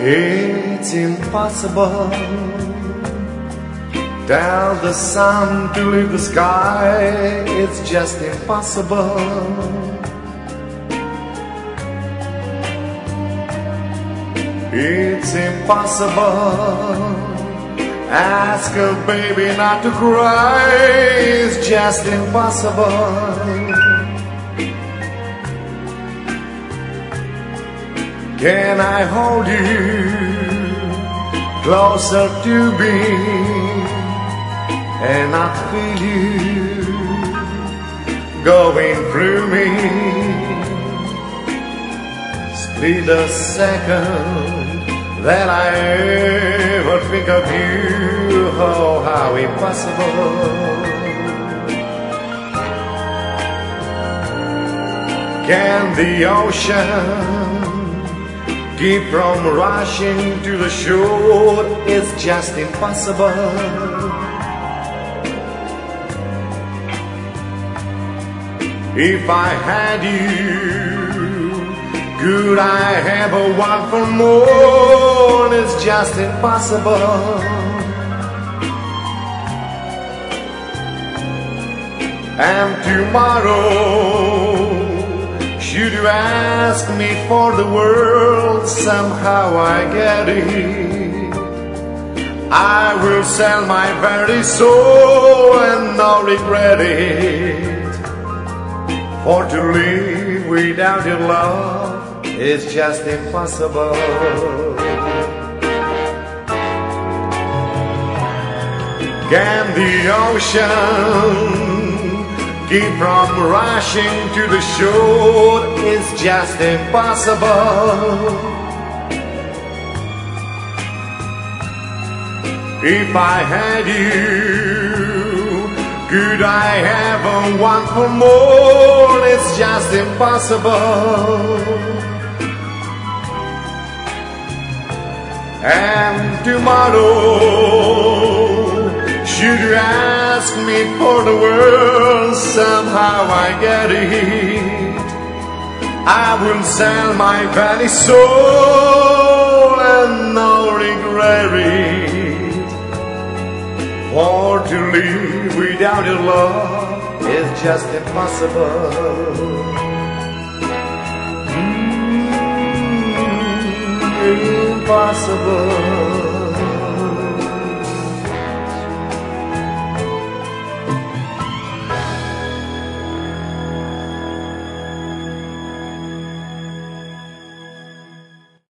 It's impossible. Tell the sun to leave the sky. It's just impossible. It's impossible. Ask a baby not to cry. It's just impossible. Can I hold you closer to me and not feel you going through me? Split a second that I ever think of you. Oh, how impossible. Can the ocean keep from rushing to the shore? It's just impossible. If I had you, could I ever want for more? It's just impossible. And tomorrow, should you ask me for the world, somehow I get it. I will sell my very soul and not regret it. For to live without your love is just impossible. Can the ocean keep from rushing to the shore? It's just impossible. If I had you, could I ever want for more? It's just impossible. And tomorrow, should you ask me for the world, somehow I get it. I will sell my very soul and not regret it. For to live without your love is just impossible. Impossible.